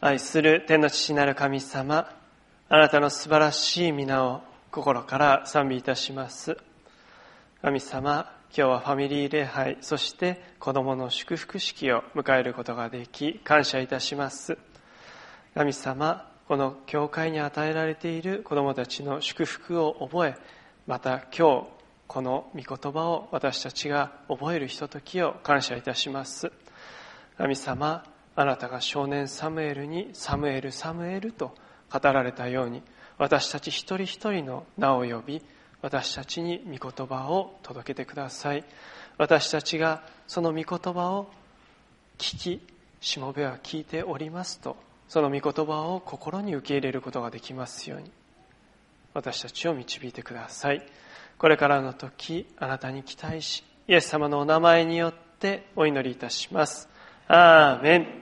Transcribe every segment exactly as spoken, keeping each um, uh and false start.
愛する天の父なる神様、あなたの素晴らしい皆を心から賛美いたします。神様、今日はファミリー礼拝、そして子供の祝福式を迎えることができ、感謝いたします。神様、この教会に与えられている子供たちの祝福を覚え、また今日、この御言葉を私たちが覚えるひとときを感謝いたします。神様、あなたが少年サムエルにサムエルサムエルと語られたように、私たち一人一人の名を呼び、私たちに御言葉を届けてください。私たちがその御言葉を聞き、しもべは聞いておりますと、その御言葉を心に受け入れることができますように、私たちを導いてください。これからの時、あなたに期待し、イエス様のお名前によってお祈りいたします。アーメン。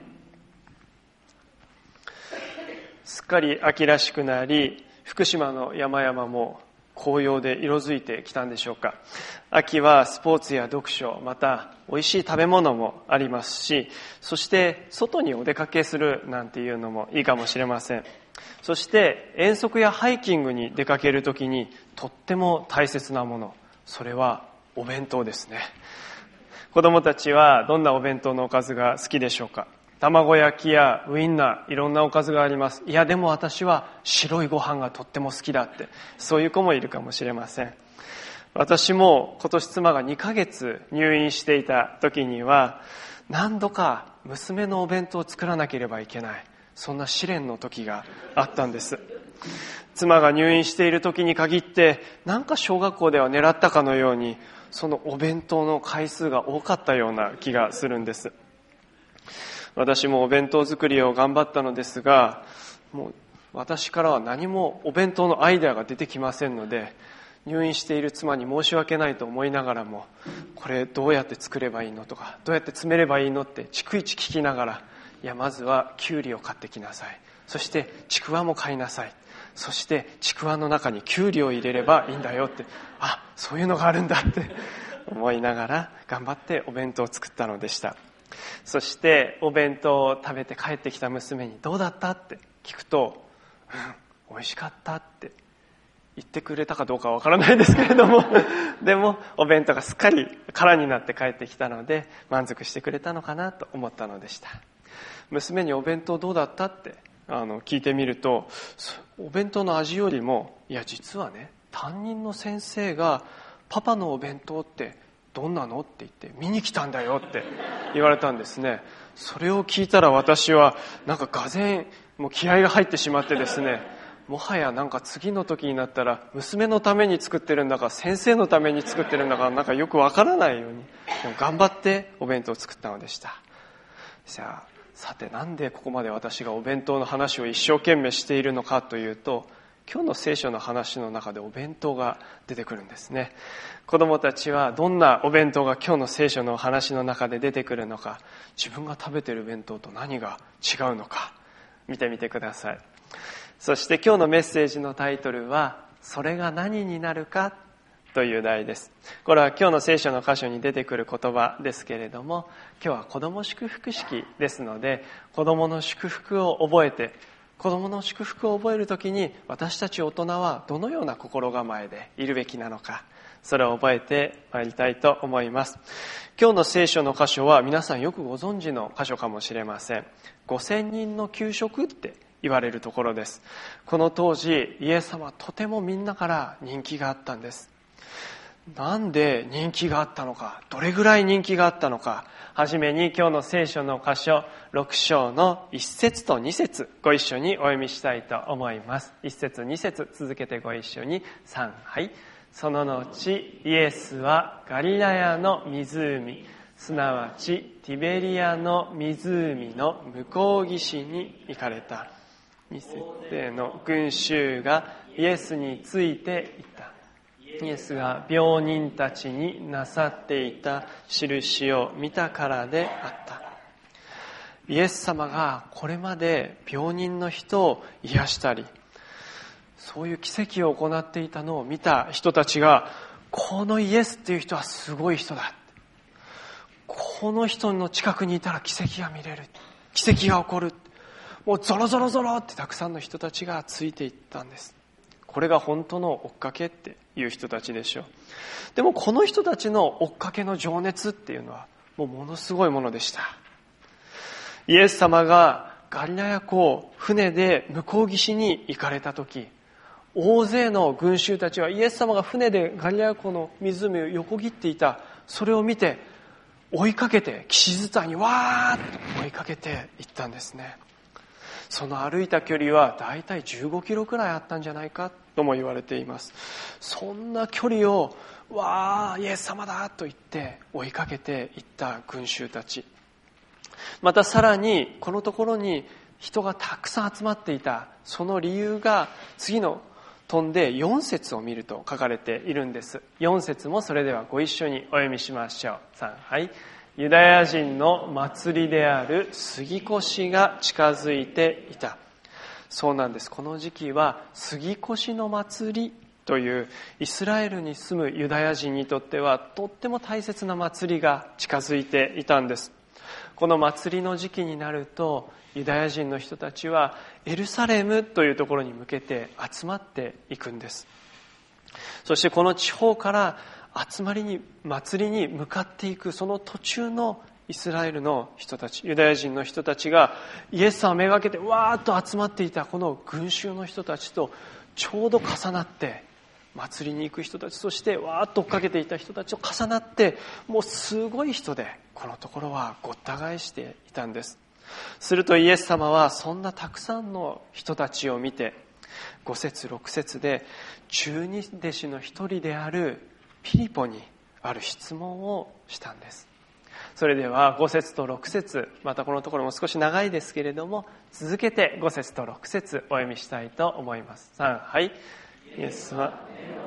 すっかり秋らしくなり、福島の山々も紅葉で色づいてきたんでしょうか。秋はスポーツや読書、また美味しい食べ物もありますし、そして外にお出かけするなんていうのもいいかもしれません。そして遠足やハイキングに出かけるときにとっても大切なもの、それはお弁当ですね。子供たちはどんなお弁当のおかずが好きでしょうか。卵焼きやウインナー、いろんなおかずがあります。いやでも私は白いご飯がとっても好きだって、そういう子もいるかもしれません。私も今年妻がにかげつ入院していた時には、何度か娘のお弁当を作らなければいけない、そんな試練の時があったんです。妻が入院している時に限って、なんか小学校では狙ったかのように、そのお弁当の回数が多かったような気がするんです。私もお弁当作りを頑張ったのですが、もう私からは何もお弁当のアイデアが出てきませんので、入院している妻に申し訳ないと思いながらも、これどうやって作ればいいのとか、どうやって詰めればいいのって逐一聞きながら、いやまずはキュウリを買ってきなさい、そしてちくわも買いなさい、そしてちくわの中にキュウリを入れればいいんだよって、あ、そういうのがあるんだって思いながら頑張ってお弁当を作ったのでした。そしてお弁当を食べて帰ってきた娘にどうだったって聞くと、うん、美味しかったって言ってくれたかどうかはわからないですけれどもでもお弁当がすっかり空になって帰ってきたので、満足してくれたのかなと思ったのでした。娘にお弁当どうだったってあの聞いてみると、お弁当の味よりも、いや実はね、担任の先生がパパのお弁当ってどんなのって言って見に来たんだよって言われたんですね。それを聞いたら私はなんかがぜんもう気合が入ってしまってですね、もはやなんか次の時になったら娘のために作ってるんだか先生のために作ってるんだかなんかよくわからないように、でも頑張ってお弁当を作ったのでした。じゃあさて、なんでここまで私がお弁当の話を一生懸命しているのかというと、今日の聖書の話の中でお弁当が出てくるんですね。子供たちはどんなお弁当が今日の聖書の話の中で出てくるのか、自分が食べている弁当と何が違うのか見てみてください。そして今日のメッセージのタイトルは、それが何になるかという題です。これは今日の聖書の箇所に出てくる言葉ですけれども、今日は子供祝福式ですので、子供の祝福を覚えて、子供の祝福を覚えるときに私たち大人はどのような心構えでいるべきなのか、それを覚えてまいりたいと思います。今日の聖書の箇所は皆さんよくご存知の箇所かもしれません。ごせんにんの給食って言われるところです。この当時イエス様はとてもみんなから人気があったんです。なんで人気があったのか、どれぐらい人気があったのか、はじめに今日の聖書の箇所ろく章のいち節とに節ご一緒にお読みしたいと思います。いち節に節続けてご一緒に。さん、はい。その後イエスはガリラヤの湖、すなわちティベリアの湖の向こう岸に行かれた。に節の群衆がイエスについていた。イエスが病人たちになさっていた印を見たからであった。イエス様がこれまで病人の人を癒したり、そういう奇跡を行っていたのを見た人たちが、このイエスっていう人はすごい人だ、この人の近くにいたら奇跡が見れる、奇跡が起こる、 もうゾロゾロゾロってたくさんの人たちがついていったんです。これが本当の追っかけっていう人たちでしょう。でもこの人たちの追っかけの情熱っていうのはもうものすごいものでした。イエス様がガリラヤ湖を船で向こう岸に行かれた時、大勢の群衆たちはイエス様が船でガリラヤ湖の湖を横切っていた、それを見て追いかけて岸伝いにわーっと追いかけていったんですね。その歩いた距離はだいたいじゅうごキロくらいあったんじゃないかとも言われています。そんな距離をわーイエス様だと言って追いかけていった群衆たち、またさらにこのところに人がたくさん集まっていたその理由が次の飛んでよん節を見ると書かれているんです。よん節もそれではご一緒にお読みしましょう。さん、はい。ユダヤ人の祭りである杉越が近づいていた。そうなんです。この時期は杉越の祭りというイスラエルに住むユダヤ人にとってはとっても大切な祭りが近づいていたんです。この祭りの時期になるとユダヤ人の人たちはエルサレムというところに向けて集まっていくんです。そしてこの地方から集まりに祭りに向かっていくその途中のイスラエルの人たち、ユダヤ人の人たちがイエス様をめがけてわーっと集まっていたこの群衆の人たちとちょうど重なって、祭りに行く人たち、そしてわーっと追っかけていた人たちと重なって、もうすごい人でこのところはごった返していたんです。するとイエス様はそんなたくさんの人たちを見て、ご節ろく節で十二弟子の一人であるピリポにある質問をしたんです。それではご節とろく節、またこのところも少し長いですけれども、続けてご節とろく節お読みしたいと思います。さん、はい。イエスは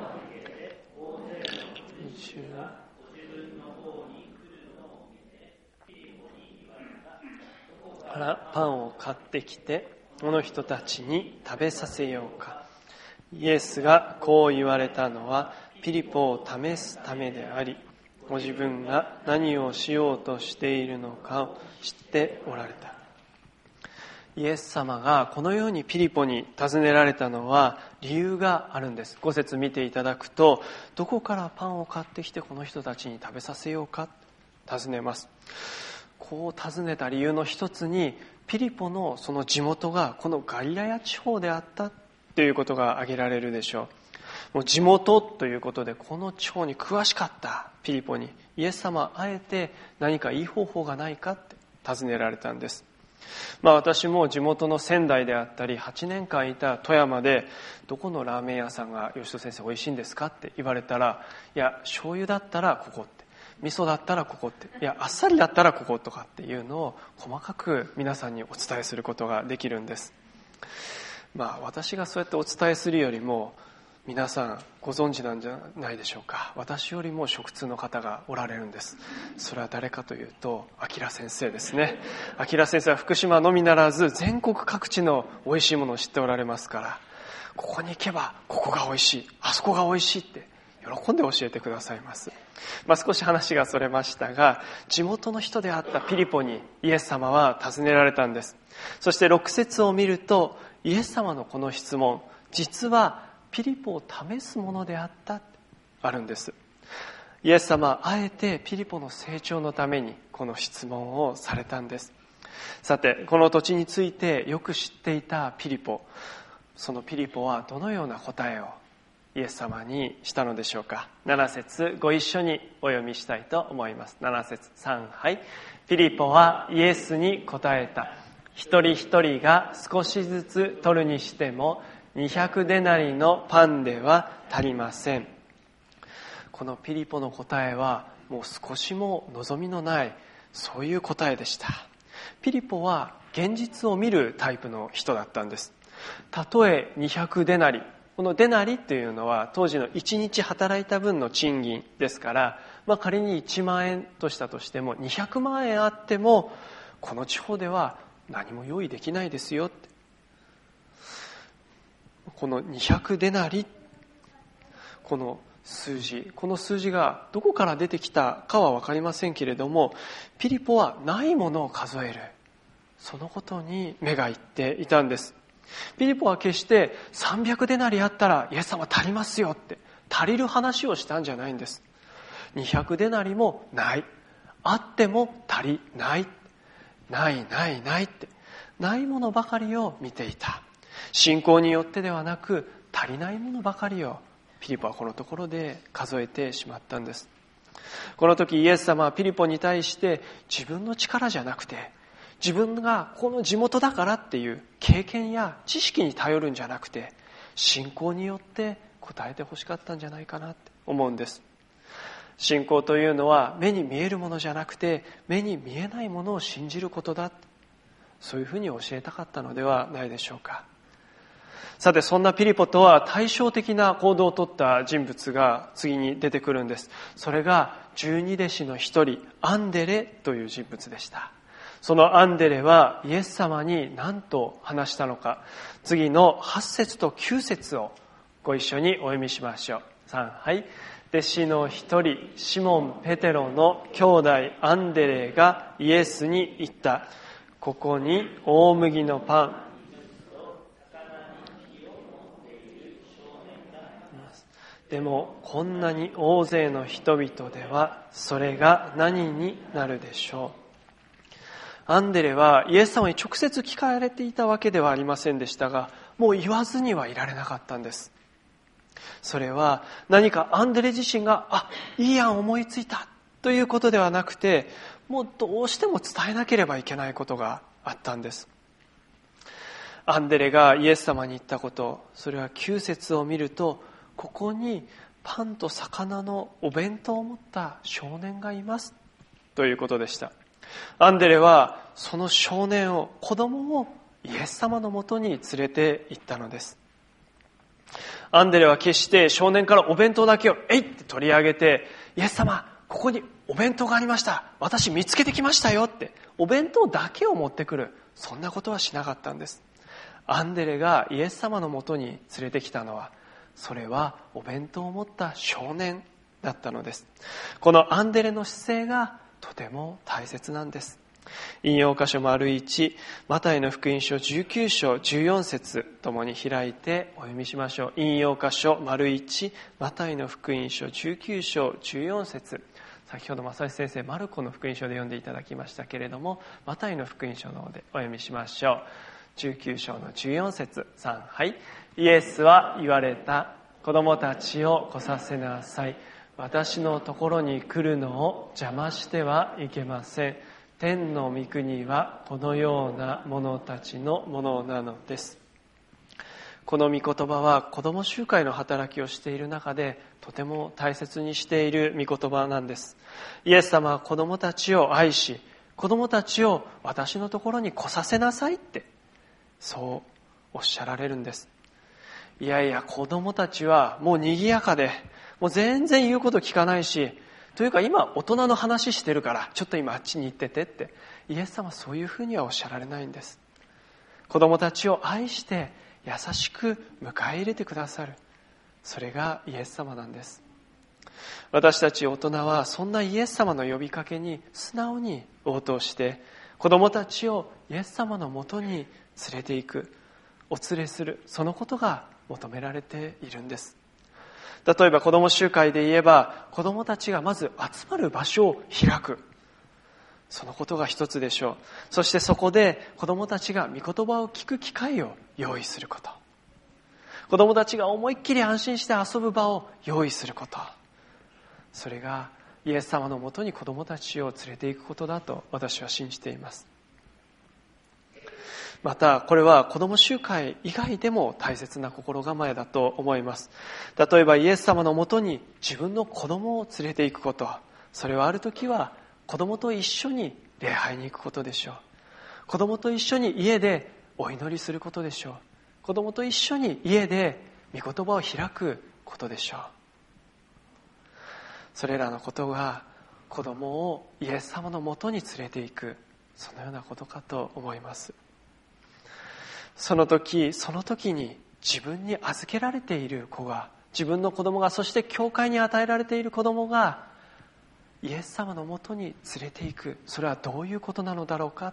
からパンを買ってきてこの人たちに食べさせようか。イエスがこう言われたのはピリポを試すためであり、ご自分が何をしようとしているのかを知っておられた。イエス様がこのようにピリポに尋ねられたのは理由があるんです。ご節見ていただくと、どこからパンを買ってきてこの人たちに食べさせようか尋ねます。こう尋ねた理由の一つに、ピリポのその地元がこのガリラヤ地方であったということが挙げられるでしょう。もう地元ということでこの地方に詳しかったピリポにイエス様はあえて何かいい方法がないかって尋ねられたんです。まあ私も地元の仙台であったりはちねんかんいた富山で、どこのラーメン屋さんが吉戸先生美味しいんですかって言われたら、いや醤油だったらここって、味噌だったらここって、いやあっさりだったらこことかっていうのを細かく皆さんにお伝えすることができるんです。まあ私がそうやってお伝えするよりも皆さんご存知なんじゃないでしょうか。私よりも食通の方がおられるんです。それは誰かというと、明先生ですね。明先生は福島のみならず全国各地の美味しいものを知っておられますから、ここに行けばここが美味しい、あそこが美味しいって喜んで教えてくださいます。まあ、少し話がそれましたが、地元の人であったピリポにイエス様は尋ねられたんです。そしてろく節を見ると、イエス様のこの質問、実はピリポを試すものであったあるんです。イエス様はあえてピリポの成長のためにこの質問をされたんです。さて、この土地についてよく知っていたピリポ、そのピリポはどのような答えをイエス様にしたのでしょうか。なな節ご一緒にお読みしたいと思います。なな節さん、はい。ピリポはイエスに答えた。一人一人が少しずつ取るにしてもにひゃくデナリのパンでは足りません。このピリポの答えはもう少しも望みのない、そういう答えでした。ピリポは現実を見るタイプの人だったんです。たとえにひゃくデナリ、このデナリっていうのは当時のいちにち働いた分の賃金ですから、まあ、仮にいちまんえんとしたとしてもにひゃくまんえんあってもこの地方では何も用意できないですよって。このにひゃくデナリ、この数字、この数字がどこから出てきたかは分かりませんけれども、ピリポはないものを数える、 そのことに目がいっていたんです。ピリポは決してさんびゃくデナリあったらイエス様足りますよって足りる話をしたんじゃないんです。にひゃくデナリもない。あっても足りない。ないないないってないものばかりを見ていた。信仰によってではなく足りないものばかりをピリポはこのところで数えてしまったんです。この時イエス様はピリポに対して自分の力じゃなくて自分がこの地元だからっていう経験や知識に頼るんじゃなくて信仰によって答えてほしかったんじゃないかなって思うんです。信仰というのは目に見えるものじゃなくて目に見えないものを信じることだ、そういうふうに教えたかったのではないでしょうか。さて、そんなピリポとは対照的な行動をとった人物が次に出てくるんです。それが十二弟子の一人アンデレという人物でした。そのアンデレはイエス様に何と話したのか、次のはち節ときゅう節をご一緒にお読みしましょう。さん、はい。弟子の一人シモン・ペテロの兄弟アンデレがイエスに言った。ここに大麦のパン、でもこんなに大勢の人々ではそれが何になるでしょう。アンデレはイエス様に直接聞かれていたわけではありませんでしたが、もう言わずにはいられなかったんです。それは何かアンデレ自身があ、いい案思いついたということではなくて、もうどうしても伝えなければいけないことがあったんです。アンデレがイエス様に言ったこと、それはきゅう節を見ると、ここにパンと魚のお弁当を持った少年がいますということでした。アンデレはその少年を、子供をイエス様のもとに連れて行ったのです。アンデレは決して少年からお弁当だけをえいって取り上げて、イエス様ここにお弁当がありました、私見つけてきましたよってお弁当だけを持ってくる、そんなことはしなかったんです。アンデレがイエス様のもとに連れてきたのは、それはお弁当を持った少年だったのです。このアンデレの姿勢がとても大切なんです。引用箇所丸一、マタイの福音書じゅうきゅう章じゅうよん節ともに開いてお読みしましょう。引用箇所丸一、マタイの福音書じゅうきゅう章じゅうよん節。先ほど正志先生マルコの福音書で読んでいただきましたけれども、マタイの福音書の方でお読みしましょう。じゅうきゅう章のじゅうよん節、さん、はい。イエスは言われた。子供たちを来させなさい。私のところに来るのを邪魔してはいけません。天の御国はこのような者たちのものなのです。この御言葉は子供集会の働きをしている中でとても大切にしている御言葉なんです。イエス様は子供たちを愛し、子供たちを私のところに来させなさいって、そうおっしゃられるんです。いやいや、子供たちはもう賑やかで、もう全然言うこと聞かないし、というか今大人の話してるからちょっと今あっちに行っててって、イエス様はそういうふうにはおっしゃられないんです。子供たちを愛して優しく迎え入れてくださる、それがイエス様なんです。私たち大人はそんなイエス様の呼びかけに素直に応答して、子供たちをイエス様のもとに連れて行く、お連れする、そのことが求められているんです。例えば子供集会で言えば、子供たちがまず集まる場所を開く、そのことが一つでしょう。そしてそこで子供たちが御言葉を聞く機会を用意すること、子供たちが思いっきり安心して遊ぶ場を用意すること、それがイエス様のもとに子供たちを連れて行くことだと私は信じています。またこれは子供集会以外でも大切な心構えだと思います。例えばイエス様のもとに自分の子供を連れて行くこと、それはある時は子供と一緒に礼拝に行くことでしょう。子供と一緒に家でお祈りすることでしょう。子供と一緒に家で御言葉を開くことでしょう。それらのことが子供をイエス様のもとに連れて行く、そのようなことかと思います。その時その時に自分に預けられている子が、自分の子供が、そして教会に与えられている子供がイエス様のもとに連れて行く、それはどういうことなのだろうか、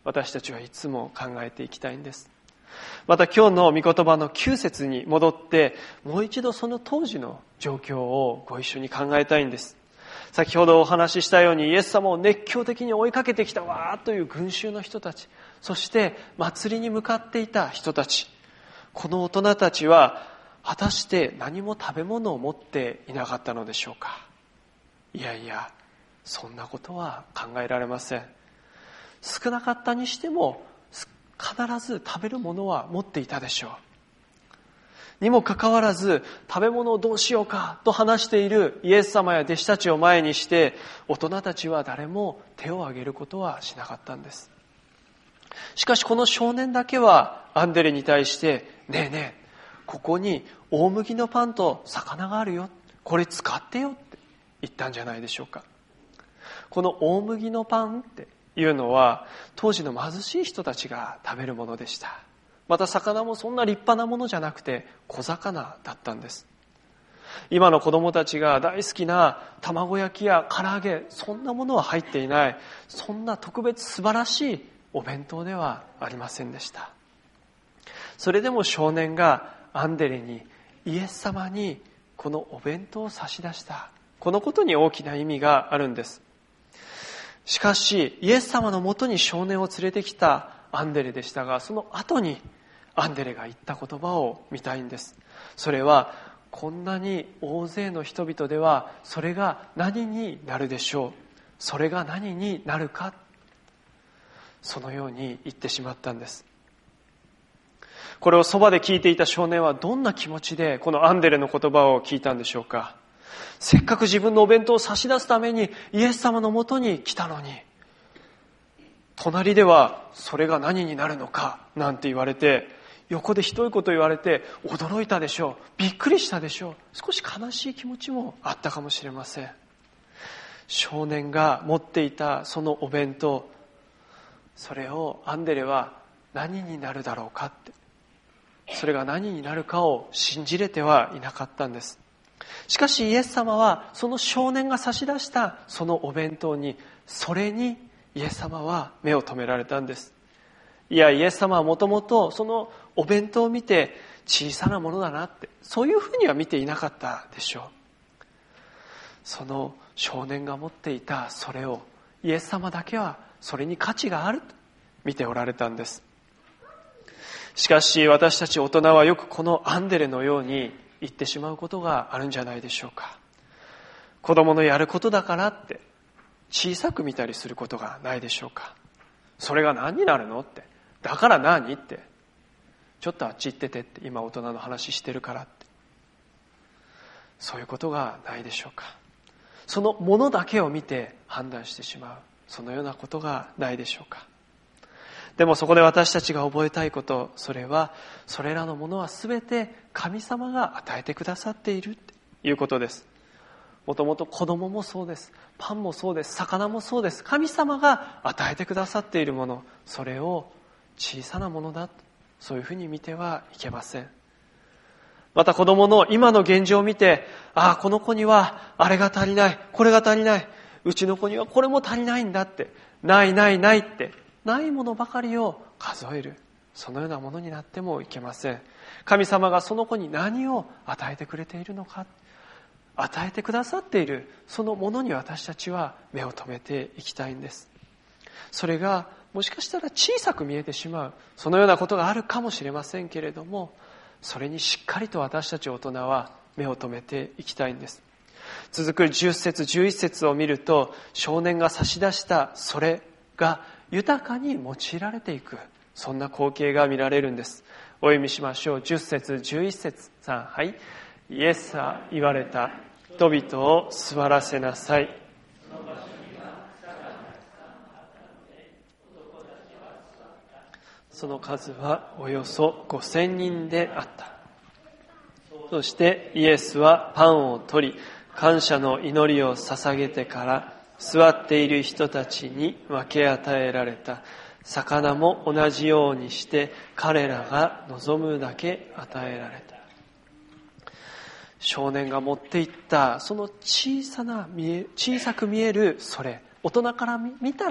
私たちはいつも考えていきたいんです。また今日の御言葉のきゅう節に戻って、もう一度その当時の状況をご一緒に考えたいんです。先ほどお話ししたように、イエス様を熱狂的に追いかけてきたわーという群衆の人たち、そして祭りに向かっていた人たち、この大人たちは果たして何も食べ物を持っていなかったのでしょうか。いやいや、そんなことは考えられません。少なかったにしても必ず食べるものは持っていたでしょう。にもかかわらず、食べ物をどうしようかと話しているイエス様や弟子たちを前にして、大人たちは誰も手を挙げることはしなかったんです。しかしこの少年だけはアンデレに対して、ねえねえ、ここに大麦のパンと魚があるよ、これ使ってよって言ったんじゃないでしょうか。この大麦のパンっていうのは当時の貧しい人たちが食べるものでした。また魚もそんな立派なものじゃなくて小魚だったんです。今の子供たちが大好きな卵焼きや唐揚げ、そんなものは入っていない、そんな特別素晴らしいお弁当ではありませんでした。それでも少年がアンデレに、イエス様にこのお弁当を差し出した、このことに大きな意味があるんです。しかしイエス様のもとに少年を連れてきたアンデレでしたが、その後にアンデレが言った言葉を見たいんです。それは、こんなに大勢の人々ではそれが何になるでしょう、それが何になるか、そのように言ってしまったんです。これをそばで聞いていた少年はどんな気持ちでこのアンデレの言葉を聞いたんでしょうか。せっかく自分のお弁当を差し出すためにイエス様のもとに来たのに、隣ではそれが何になるのかなんて言われて、横でひどいこと言われて驚いたでしょう、びっくりしたでしょう、少し悲しい気持ちもあったかもしれません。少年が持っていたそのお弁当、それをアンデレは何になるだろうかって、それが何になるかを信じれてはいなかったんです。しかしイエス様はその少年が差し出したそのお弁当に、それにイエス様は目を留められたんです。いや、イエス様はもともとそのお弁当を見て小さなものだなって、そういうふうには見ていなかったでしょう。その少年が持っていたそれをイエス様だけはそれに価値があると見ておられたんです。しかし私たち大人はよくこのアンデレのように言ってしまうことがあるんじゃないでしょうか。子供のやることだからって小さく見たりすることがないでしょうか。それが何になるのって、だから何って、ちょっとあっち行っててって、今大人の話してるからって、そういうことがないでしょうか。そのものだけを見て判断してしまう、そのようなことがないでしょうか。でもそこで私たちが覚えたいこと、それはそれらのものはすべて神様が与えてくださっているということです。もともと子供もそうです、パンもそうです、魚もそうです。神様が与えてくださっているもの、それを小さなものだ、そういうふうに見てはいけません。また子供の今の現状を見て、ああ、この子にはあれが足りない、これが足りない、うちの子にはこれも足りないんだって、ないないないってないものばかりを数える、そのようなものになってもいけません。神様がその子に何を与えてくれているのか、与えてくださっているそのものに私たちは目を留めていきたいんです。それがもしかしたら小さく見えてしまう、そのようなことがあるかもしれませんけれども、それにしっかりと私たち大人は目を留めていきたいんです。続くじゅっ節じゅういち節を見ると、少年が差し出したそれが豊かに用いられていく、そんな光景が見られるんです。お読みしましょう。じゅっ節じゅういち節、さん、はい。イエスは言われた。人々を座らせなさい。その数はおよそごせんにんであった。そしてイエスはパンを取り、感謝の祈りを捧げてから座っている人たちに分け与えられた。魚も同じようにして彼らが望むだけ与えられた。少年が持っていったその小さな見え小さく見えるそれ、大人から見たら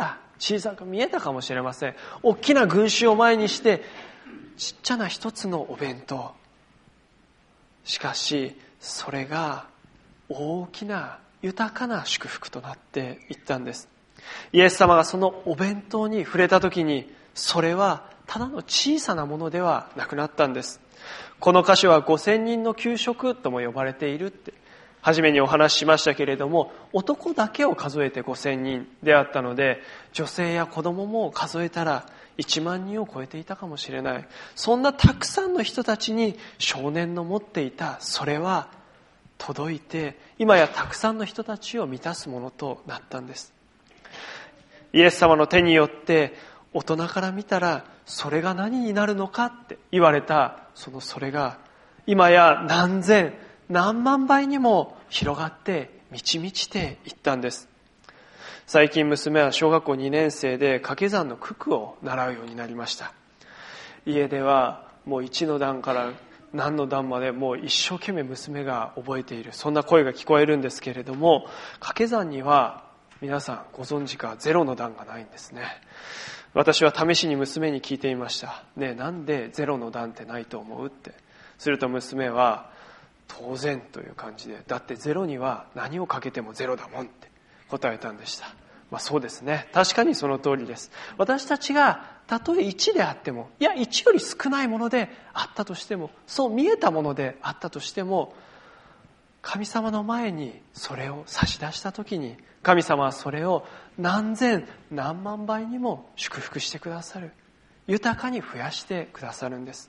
小さく見えたかもしれません。大きな群衆を前にしてちっちゃな一つのお弁当。しかしそれが大きな豊かな祝福となっていったんです。イエス様がそのお弁当に触れたときに、それはただの小さなものではなくなったんです。この箇所はごせんにんの給食とも呼ばれているって初めにお話ししましたけれども、男だけを数えてごせんにんであったので、女性や子供も数えたらいちまんにんを超えていたかもしれない。そんなたくさんの人たちに少年の持っていたそれは届いて、今やたくさんの人たちを満たすものとなったんです。イエス様の手によって大人から見たらそれが何になるのかって言われた、そのそれが今や何千何万倍にも広がって満ち満ちていったんです。最近娘は小学校にねん生で掛け算の九九を習うようになりました。家ではもういちの段から何の段までもう一生懸命娘が覚えている、そんな声が聞こえるんですけれども、掛け算には皆さんご存知かゼロの段がないんですね。私は試しに娘に聞いてみました。ねえ、なんでゼロの段ってないと思うって。すると娘は当然という感じで、だってゼロには何をかけてもゼロだもんって答えたんでした。まあそうですね。確かにその通りです。私たちがたとえいちであっても、いやいちより少ないものであったとしても、そう見えたものであったとしても、神様の前にそれを差し出したときに、神様はそれを何千何万倍にも祝福してくださる。豊かに増やしてくださるんです。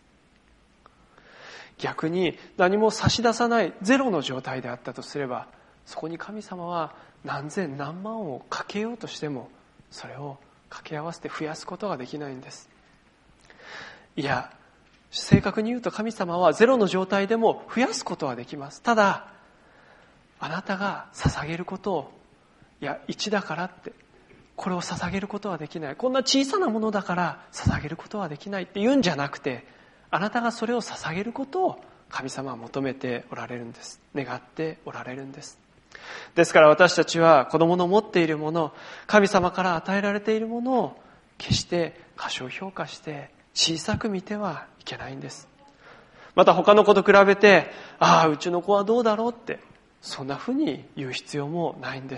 逆に何も差し出さないゼロの状態であったとすれば、そこに神様は何千何万をかけようとしても、それを掛け合わせて増やすことができないんです。いや、正確に言うと神様はゼロの状態でも増やすことはできます。ただ、あなたが捧げることを、いやいちだからってこれを捧げることはできない、こんな小さなものだから捧げることはできないって言うんじゃなくて、あなたがそれを捧げることを神様は求めておられるんです。願っておられるんです。ですから私たちは子供の持っているもの、神様から与えられているものを決して過小評価して小さく見てはいけないんです。また他の子と比べて、ああうちの子はどうだろうってそんなふうに言う必要もないんです。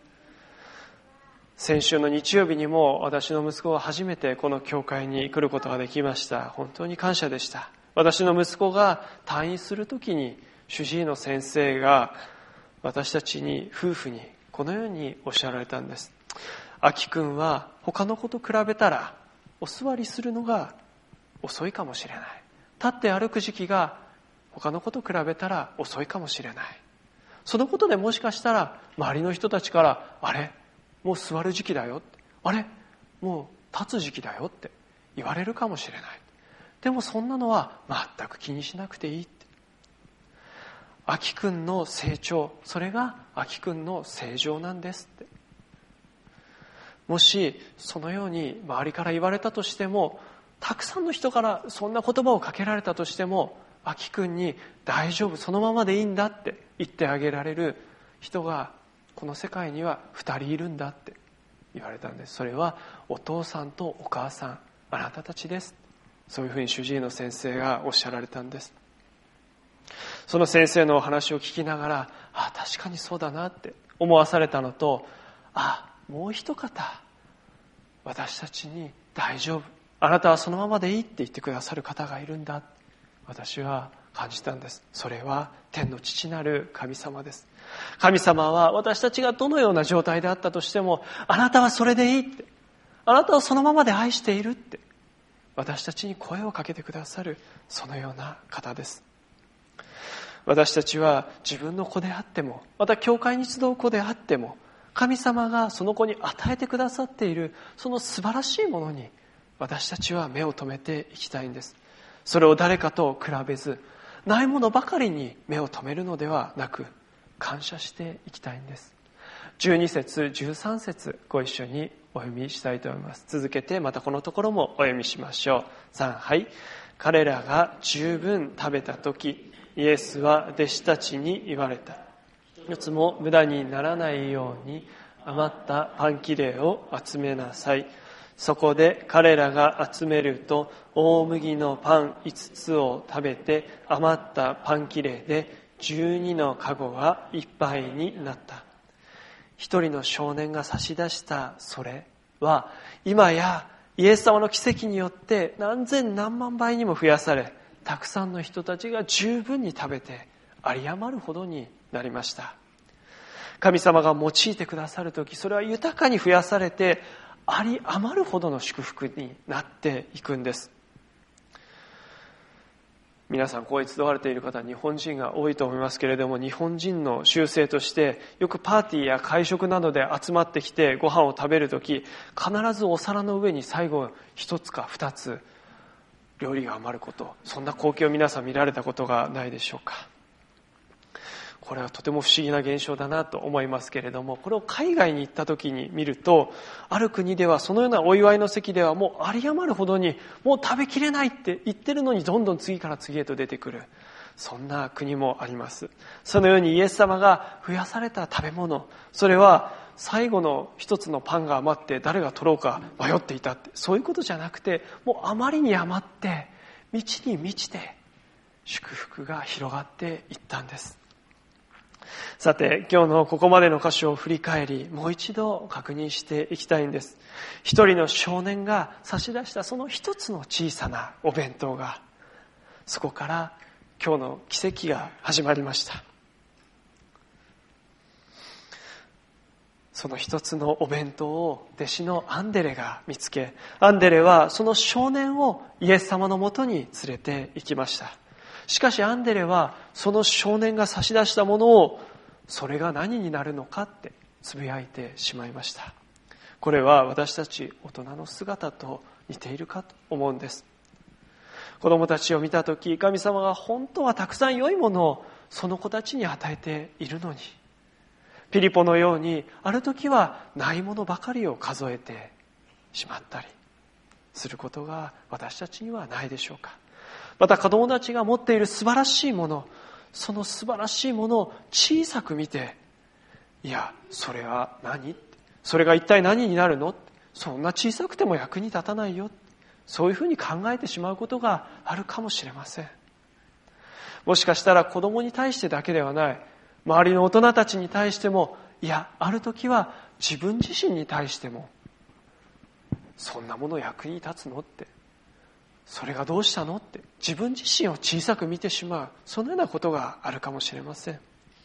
先週の日曜日にも私の息子は初めてこの教会に来ることができました。本当に感謝でした。私の息子が退院するときに主治医の先生が私たちに夫婦にこのようにおっしゃられたんです。あきくんは他の子と比べたらお座りするのが遅いかもしれない。立って歩く時期が他の子と比べたら遅いかもしれない。そのことでもしかしたら周りの人たちからあれもう座る時期だよ、あれもう立つ時期だよって言われるかもしれない。でもそんなのは全く気にしなくていいって。あきくんの成長、それがあきくんの成長なんですって。もしそのように周りから言われたとしても、たくさんの人からそんな言葉をかけられたとしても、あきくんに大丈夫、そのままでいいんだって言ってあげられる人がこの世界には二人いるんだって言われたんです。それはお父さんとお母さん、あなたたちです。そういうふうに主治医の先生がおっしゃられたんです。その先生のお話を聞きながら、ああ確かにそうだなって思わされたのと、ああもう一方私たちに大丈夫、あなたはそのままでいいって言ってくださる方がいるんだ、私は感じたんです。それは天の父なる神様です。神様は私たちがどのような状態であったとしても、あなたはそれでいいって、あなたをそのままで愛しているって私たちに声をかけてくださる、そのような方です。私たちは自分の子であっても、また教会に集う子であっても、神様がその子に与えてくださっているその素晴らしいものに私たちは目を留めていきたいんです。それを誰かと比べず、ないものばかりに目を留めるのではなく、感謝していきたいんです。じゅうに節じゅうさん節ご一緒にお読みしたいと思います。続けてまたこのところもお読みしましょう。さん、はい。彼らが十分食べたとき、イエスは弟子たちに言われた。一つも無駄にならないように余ったパン切れを集めなさい。そこで彼らが集めると、大麦のパン五つを食べて、余ったパン切れで十二のかごがいっぱいになった。一人の少年が差し出したそれは、今やイエス様の奇跡によって何千何万倍にも増やされ、たくさんの人たちが十分に食べて有り余るほどになりました。神様が用いてくださるとき、それは豊かに増やされて有り余るほどの祝福になっていくんです。皆さん、ここへ集われている方は日本人が多いと思いますけれども、日本人の習性としてよくパーティーや会食などで集まってきてご飯を食べるとき、必ずお皿の上に最後一つか二つ料理が余ること、そんな光景を皆さん見られたことがないでしょうか。これはとても不思議な現象だなと思いますけれども、これを海外に行った時に見ると、ある国ではそのようなお祝いの席ではもう有り余るほどに、もう食べきれないって言ってるのにどんどん次から次へと出てくる、そんな国もあります。そのようにイエス様が増やされた食べ物、それは最後の一つのパンが余って誰が取ろうか迷っていたって、そういうことじゃなくて、もうあまりに余って満ちに満ちて祝福が広がっていったんです。さて、今日のここまでの箇所を振り返り、もう一度確認していきたいんです。一人の少年が差し出したその一つの小さなお弁当が、そこから今日の奇跡が始まりました。その一つのお弁当を弟子のアンデレが見つけ、アンデレはその少年をイエス様のもとに連れて行きました。しかしアンデレはその少年が差し出したものを、それが何になるのかってつぶやいてしまいました。これは私たち大人の姿と似ているかと思うんです。子供たちを見たとき、神様が本当はたくさん良いものをその子たちに与えているのに、ピリポのようにある時はないものばかりを数えてしまったりすることが私たちにはないでしょうか。また子供たちが持っている素晴らしいもの、その素晴らしいものを小さく見て、いや、それは何？それが一体何になるの？そんな小さくても役に立たないよ。そういうふうに考えてしまうことがあるかもしれません。もしかしたら子供に対してだけではない、周りの大人たちに対しても、いや、ある時は自分自身に対しても、そんなもの役に立つのって、それがどうしたのって自分自身を小さく見てしまう、そのようなことがあるかもしれません。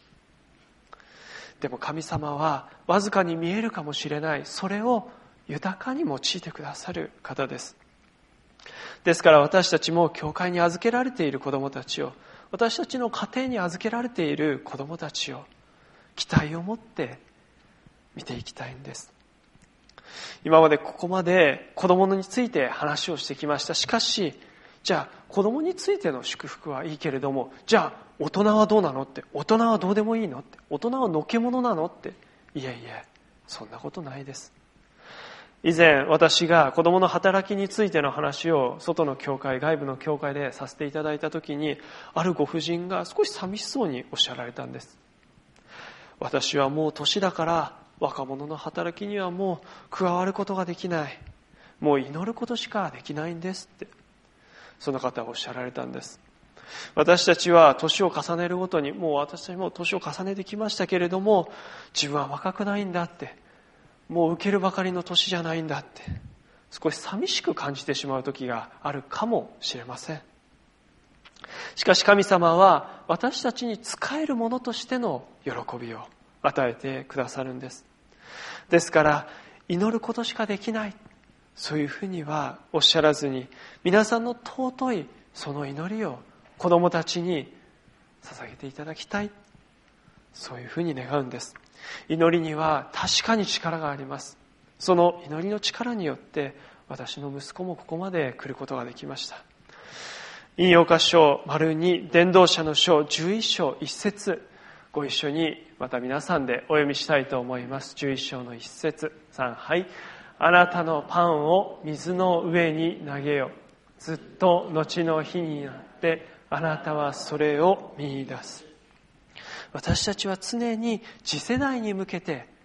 でも神様はわずかに見えるかもしれない、それを豊かに用いてくださる方です。ですから私たちも教会に預けられている子どもたちを、私たちの家庭に預けられている子どもたちを期待を持って見ていきたいんです。今までここまで子供について話をしてきました。しかし、じゃあ子供についての祝福はいいけれども、じゃあ大人はどうなのって、大人はどうでもいいのって、大人はのけ者なのって、いえいえ、そんなことないです。以前私が子供の働きについての話を外の教会、外部の教会でさせていただいたときに、あるご婦人が少し寂しそうにおっしゃられたんです。私はもう年だから若者の働きにはもう加わることができない。もう祈ることしかできないんですって、その方はおっしゃられたんです。私たちは年を重ねるごとに、もう私たちも年を重ねてきましたけれども、自分は若くないんだって、もう受けるばかりの年じゃないんだって、少し寂しく感じてしまう時があるかもしれません。しかし神様は私たちに仕えるものとしての喜びを与えてくださるんです。ですから祈ることしかできない、そういうふうにはおっしゃらずに、皆さんの尊いその祈りを子供たちに捧げていただきたい、そういうふうに願うんです。祈りには確かに力があります。その祈りの力によって私の息子もここまで来ることができました。引用箇所丸に、伝道者の書じゅういっ章いち節、ご一緒にまた皆さんでお読みしたいと思います。じゅういっ章のいち節、さん、はい。あなたのパンを水の上に投げよ。ずっと後の日になってあなたはそれを見出す。私たちは常に次世代に向けて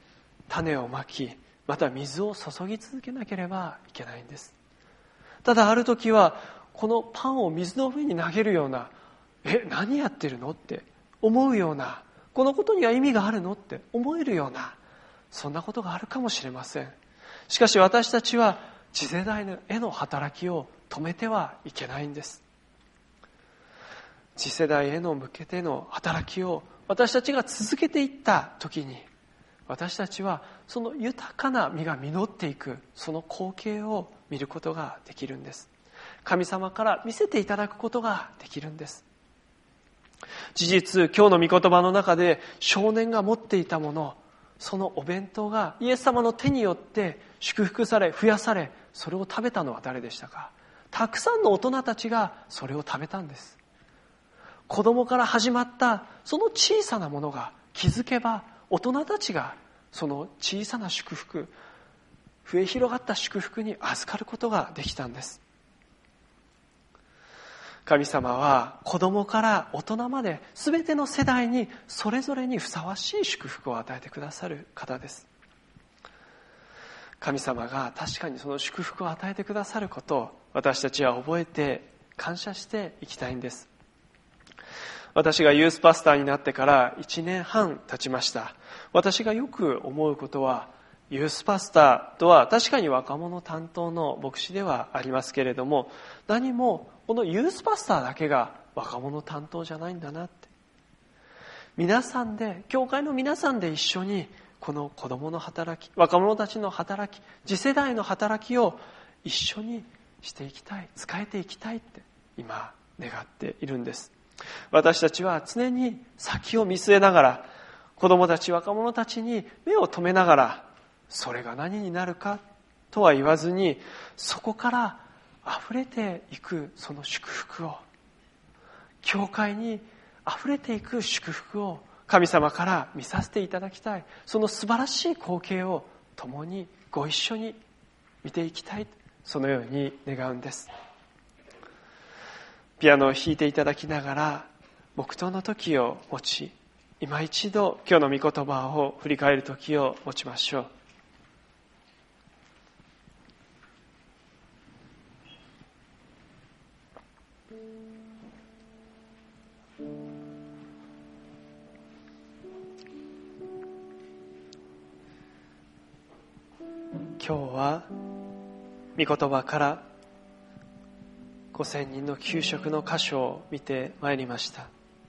種をまき、また水を注ぎ続けなければいけないんです。ただある時はこのパンを水の上に投げるような、え、何やってるのって思うような、このことには意味があるのって思えるような、そんなことがあるかもしれません。しかし私たちは次世代への働きを止めてはいけないんです。次世代への向けての働きを私たちが続けていった時に、私たちはその豊かな実が実っていく、その光景を見ることができるんです。神様から見せていただくことができるんです。事実、今日の御言葉の中で少年が持っていたもの、そのお弁当がイエス様の手によって祝福され、増やされ、それを食べたのは誰でしたか？たくさんの大人たちがそれを食べたんです。子供から始まったその小さなものが、気づけば大人たちがその小さな祝福、増え広がった祝福に預かることができたんです。神様は子供から大人まで全ての世代にそれぞれにふさわしい祝福を与えてくださる方です。神様が確かにその祝福を与えてくださることを私たちは覚えて感謝していきたいんです。私がユースパスターになってからいちねんはん経ちました。私がよく思うことは、ユースパスターとは確かに若者担当の牧師ではありますけれども、何もこのユースパスターだけが若者担当じゃないんだなって。皆さんで、教会の皆さんで一緒にこの子供の働き、若者たちの働き、次世代の働きを一緒にしていきたい、使えていきたいって今願っているんです。私たちは常に先を見据えながら、子供たち、若者たちに目を留めながら、それが何になるかとは言わずに、そこから溢れていくその祝福を、教会に溢れていく祝福を神様から見させていただきたい。その素晴らしい光景を共にご一緒に見ていきたい、そのように願うんです。ピアノを弾いていただきながら黙祷の時を持ち、今一度今日の御言葉を振り返る時を持ちましょう。今日は御言葉からごせんにんの給食の箇所を見てまいりました。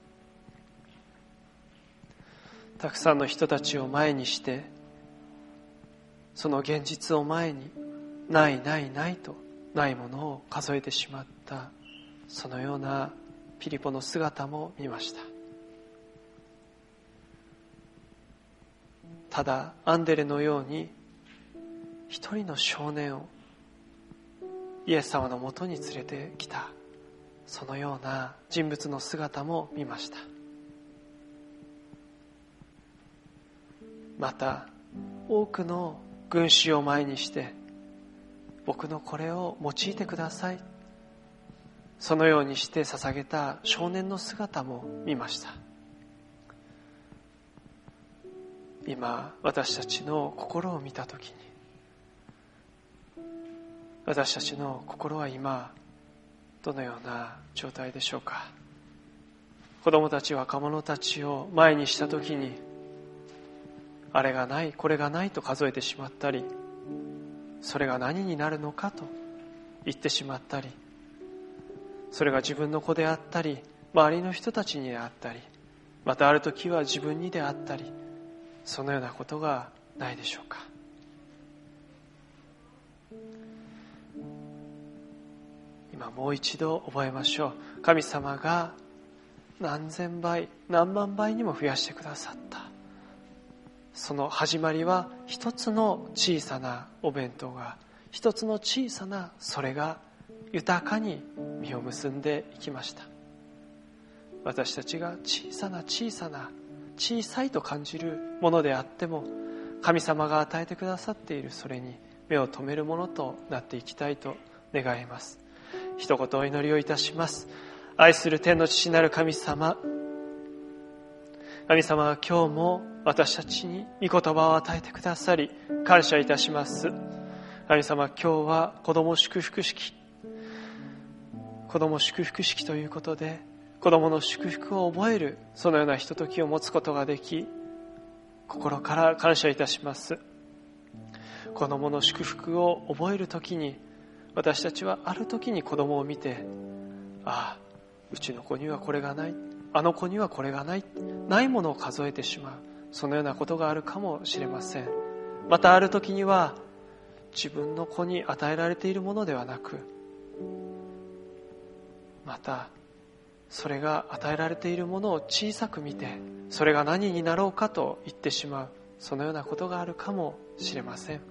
たくさんの人たちを前にして、その現実を前にないないないとないものを数えてしまった、そのようなピリポの姿も見ました。ただアンデレのように一人の少年をイエス様のもとに連れてきた、そのような人物の姿も見ました。また多くの群衆を前にして、僕のこれを用いてください、そのようにして捧げた少年の姿も見ました。今私たちの心を見たときに、私たちの心は今どのような状態でしょうか。子供たち、若者たちを前にしたときに、あれがない、これがないと数えてしまったり、それが何になるのかと言ってしまったり、それが自分の子であったり、周りの人たちにであったり、またある時は自分にであったり、そのようなことがないでしょうか。今もう一度覚えましょう。神様が何千倍何万倍にも増やしてくださった、その始まりは一つの小さなお弁当が、一つの小さなそれが豊かに実を結んでいきました。私たちが小さな小さな小さいと感じるものであっても、神様が与えてくださっているそれに目を留めるものとなっていきたいと願います。一言お祈りをいたします。愛する天の父なる神様、 神様は今日も私たちに御言葉を与えてくださり感謝いたします。神様、今日は子供祝福式、子供祝福式ということで子供の祝福を覚える、そのようなひとときを持つことができ、心から感謝いたします。子供の祝福を覚えるときに、私たちはあるときに子供を見て、ああ、うちの子にはこれがない、あの子にはこれがない、ないものを数えてしまう、そのようなことがあるかもしれません。またあるときには、自分の子に与えられているものではなく、またそれが与えられているものを小さく見て、それが何になろうかと言ってしまう、そのようなことがあるかもしれません。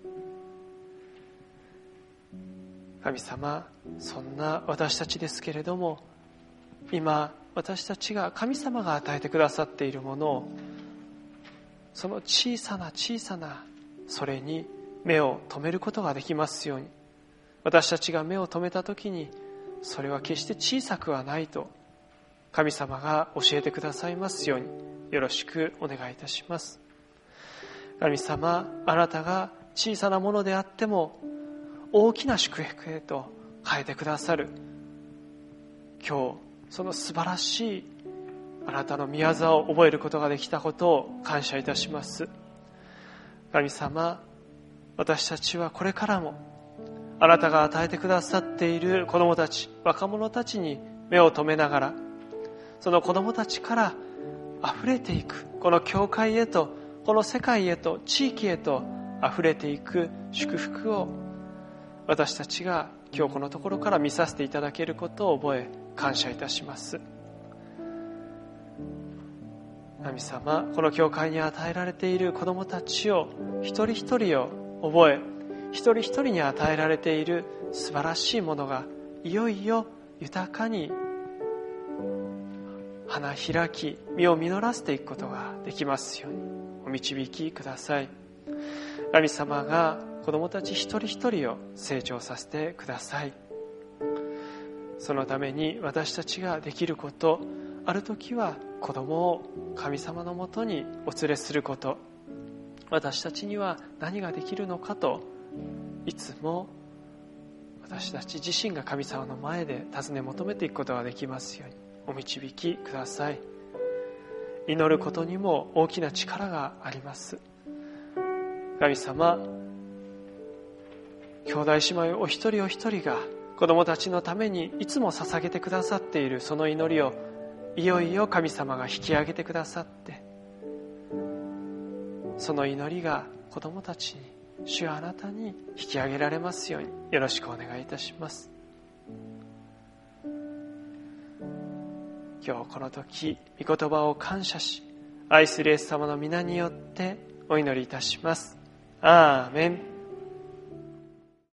神様、そんな私たちですけれども、今私たちが神様が与えてくださっているものを、その小さな小さなそれに目を留めることができますように。私たちが目を留めたときに、それは決して小さくはないと神様が教えてくださいますように、よろしくお願いいたします。神様、あなたが小さなものであっても大きな祝福へと変えてくださる。今日その素晴らしいあなたの御業を覚えることができたことを感謝いたします。神様、私たちはこれからもあなたが与えてくださっている子供たち、若者たちに目を留めながら、その子供たちから溢れていく、この教会へと、この世界へと、地域へと溢れていく祝福を、私たちが今日このところから見させていただけることを覚え、感謝いたします。神様、この教会に与えられている子供たちを一人一人を覚え、一人一人に与えられている素晴らしいものがいよいよ豊かに花開き、実を実らせていくことができますようにお導きください。神様が子供たち一人一人を成長させてください。そのために私たちができること、ある時は子供を神様のもとにお連れすること、私たちには何ができるのかと、いつも私たち自身が神様の前で尋ね求めていくことができますようにお導きください。祈ることにも大きな力があります。神様、兄弟姉妹お一人お一人が子供たちのためにいつも捧げてくださっているその祈りを、いよいよ神様が引き上げてくださって、その祈りが子供たちに、主はあなたに引き上げられますようによろしくお願いいたします。今日この時、御言葉を感謝し、愛するイエス様の皆によってお祈りいたします。アーメン。